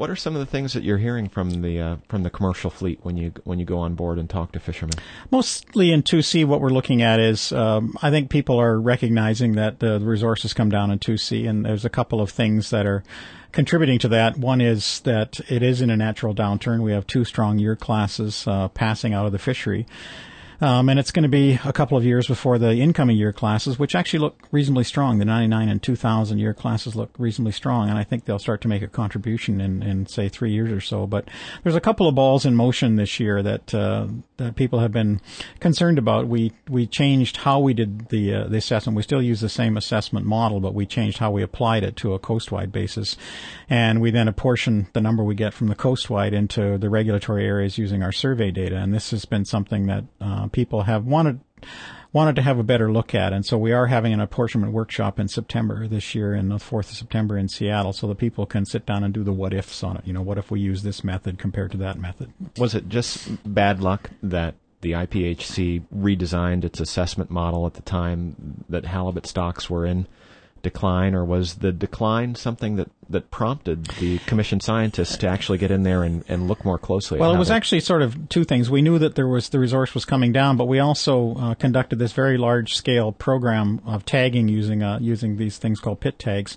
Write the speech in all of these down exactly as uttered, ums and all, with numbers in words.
What are some of the things that you're hearing from the uh, from the commercial fleet when you when you go on board and talk to fishermen? Mostly in two C, what we're looking at is um, I think people are recognizing that the resources come down in two C, and there's a couple of things that are contributing to that. One is that it is in a natural downturn. We have two strong year classes uh, passing out of the fishery. Um, and it's going to be a couple of years before the incoming year classes, which actually look reasonably strong. The ninety-nine and two thousand year classes look reasonably strong, and I think they'll start to make a contribution in, in say, three years or so. But there's a couple of balls in motion this year that uh, that people have been concerned about. We we changed how we did the uh, the assessment. We still use the same assessment model, but we changed how we applied it to a coastwide basis, and we then apportion the number we get from the coastwide into the regulatory areas using our survey data. And this has been something that uh, people have wanted wanted to have a better look at, and so we are having an apportionment workshop in September this year, in the fourth of September in Seattle, so that people can sit down and do the what ifs on it. You know, what if we use this method compared to that method? Was it just bad luck that the I P H C redesigned its assessment model at the time that halibut stocks were in decline, or was the decline something that, that prompted the commission scientists to actually get in there and, and look more closely? Well, at it was they... actually sort of two things. We knew that there was the resource was coming down, but we also uh, conducted this very large-scale program of tagging using uh, using these things called pit tags,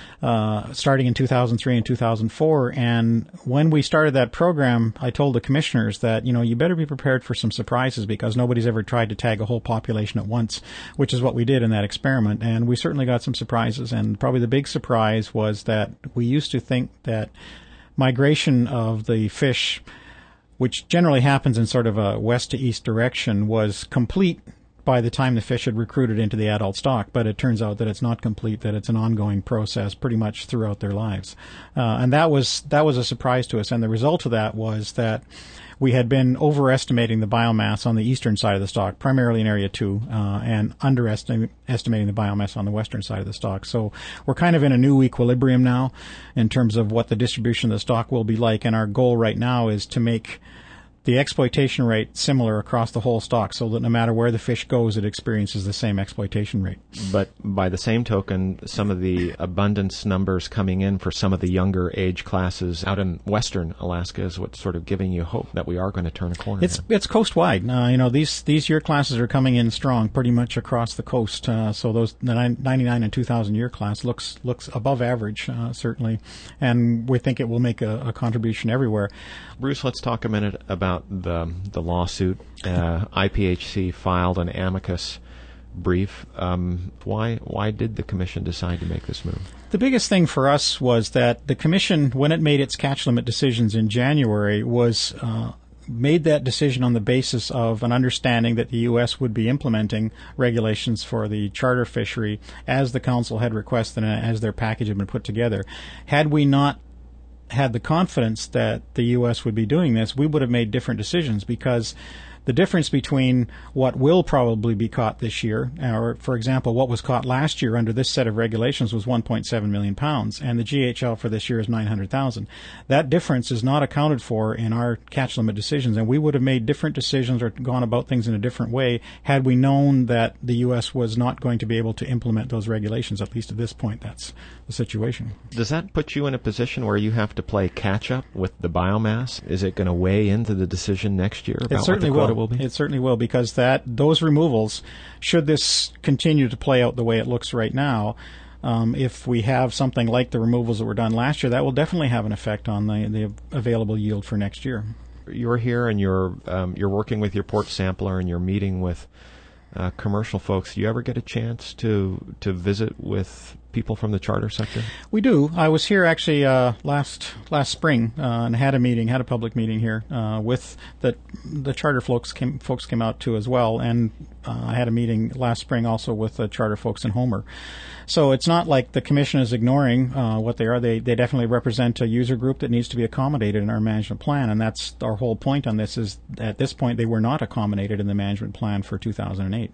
uh, starting in two thousand three and two thousand four. And when we started that program, I told the commissioners that, you know, you better be prepared for some surprises, because nobody's ever tried to tag a whole population at once, which is what we did in that experiment. And we certainly got some surprises. And probably the big surprise was that we used to think that migration of the fish, which generally happens in sort of a west to east direction, was complete by the time the fish had recruited into the adult stock, but it turns out that it's not complete, that it's an ongoing process pretty much throughout their lives. Uh, and that was that was a surprise to us, and the result of that was that we had been overestimating the biomass on the eastern side of the stock, primarily in Area two, uh, and underestimating estimating the biomass on the western side of the stock. So we're kind of in a new equilibrium now in terms of what the distribution of the stock will be like, and our goal right now is to make the exploitation rate similar across the whole stock, so that no matter where the fish goes, it experiences the same exploitation rate. But by the same token, some of the abundance numbers coming in for some of the younger age classes out in western Alaska is what's sort of giving you hope that we are going to turn a corner. It's there. It's coast-wide. Uh, you know, these these year classes are coming in strong pretty much across the coast. Uh, so those the ninety-nine and two thousand year class looks looks above average, uh, certainly, and we think it will make a, a contribution everywhere. Bruce, let's talk a minute about the the lawsuit. Uh, I P H C filed an amicus brief. Um, why why did the commission decide to make this move? The biggest thing for us was that the commission, when it made its catch limit decisions in January, was uh, made that decision on the basis of an understanding that the U S would be implementing regulations for the charter fishery as the council had requested and as their package had been put together. Had we not had the confidence that the U S would be doing this, we would have made different decisions, because the difference between what will probably be caught this year, or, for example, what was caught last year under this set of regulations was one point seven million pounds, and the G H L for this year is nine hundred thousand. That difference is not accounted for in our catch limit decisions, and we would have made different decisions or gone about things in a different way had we known that the U S was not going to be able to implement those regulations. At least at this point, that's the situation. Does that put you in a position where you have to play catch-up with the biomass? Is it going to weigh into the decision next year about what the quota will be? It certainly will, because that those removals, should this continue to play out the way it looks right now, um, if we have something like the removals that were done last year, that will definitely have an effect on the, the available yield for next year. You're here and you're um, you're working with your port sampler and you're meeting with uh, commercial folks. Do you ever get a chance to to visit with people from the charter sector? We do. I was here actually uh, last last spring uh, and had a meeting, had a public meeting here uh, with the the charter folks came folks came out too as well, and uh, I had a meeting last spring also with the charter folks in Homer. So it's not like the commission is ignoring uh, what they are. They they definitely represent a user group that needs to be accommodated in our management plan, and that's our whole point on this. Is at this point they were not accommodated in the management plan for two thousand eight.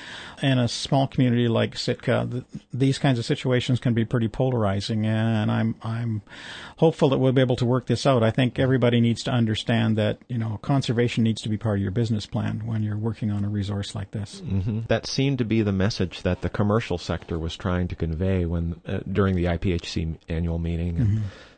In a small community like Sitka, th- these kinds of situations can be pretty polarizing, and I'm I'm hopeful that we'll be able to work this out. I think everybody needs to understand that, you know, conservation needs to be part of your business plan when you're working on a resource like this. Mm-hmm. That seemed to be the message that the commercial sector was trying to convey when uh, during the I P H C annual meeting. And, mm-hmm.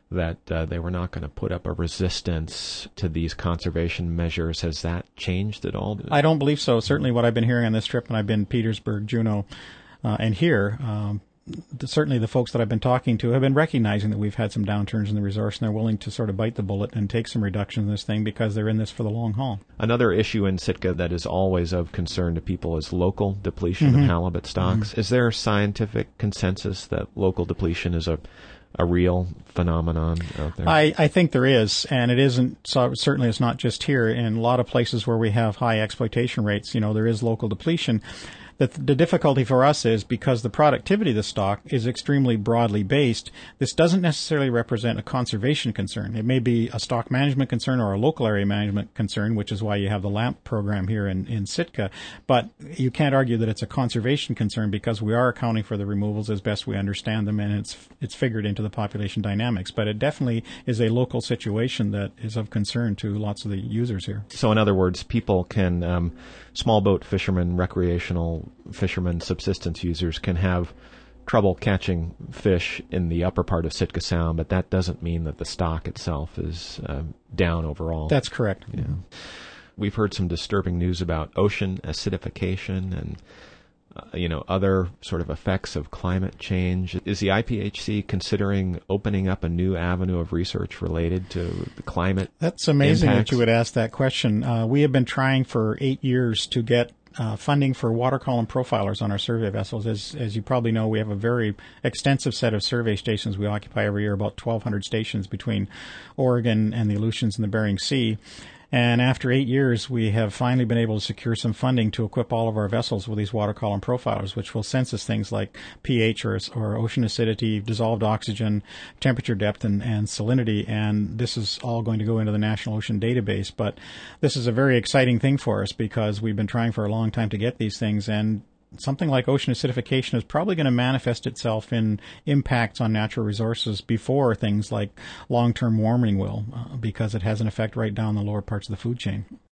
that uh, they were not going to put up a resistance to these conservation measures. Has that changed at all? I don't believe so. Certainly what I've been hearing on this trip, and I've been Petersburg, Juneau, uh, and here, um, the, certainly the folks that I've been talking to have been recognizing that we've had some downturns in the resource, and they're willing to sort of bite the bullet and take some reduction in this thing because they're in this for the long haul. Another issue in Sitka that is always of concern to people is local depletion mm-hmm. of halibut stocks. Mm-hmm. Is there scientific consensus that local depletion is a a real phenomenon out there? I, I think there is, and it isn't, so certainly it's not just here. In a lot of places where we have high exploitation rates, you know, there is local depletion. The, the difficulty for us is because the productivity of the stock is extremely broadly based, this doesn't necessarily represent a conservation concern. It may be a stock management concern or a local area management concern, which is why you have the LAMP program here in, in Sitka. But you can't argue that it's a conservation concern because we are accounting for the removals as best we understand them, and it's it's figured into the population dynamics. But it definitely is a local situation that is of concern to lots of the users here. So in other words, people can, um, small boat fishermen, recreational fishermen, subsistence users can have trouble catching fish in the upper part of Sitka Sound, but that doesn't mean that the stock itself is uh, down overall. That's correct. Yeah. We've heard some disturbing news about ocean acidification and uh, you know, other sort of effects of climate change. Is the I P H C considering opening up a new avenue of research related to the climate? That's amazing impacts? that you would ask that question. Uh, we have been trying for eight years to get Uh, funding for water column profilers on our survey vessels. As as you probably know, we have a very extensive set of survey stations. We occupy every year about twelve hundred stations between Oregon and the Aleutians and the Bering Sea. And after eight years, we have finally been able to secure some funding to equip all of our vessels with these water column profilers, which will census things like pH or, or ocean acidity, dissolved oxygen, temperature depth, and, and salinity. And this is all going to go into the National Ocean Database. But this is a very exciting thing for us because we've been trying for a long time to get these things. And something like ocean acidification is probably going to manifest itself in impacts on natural resources before things like long-term warming will, uh, because it has an effect right down the lower parts of the food chain.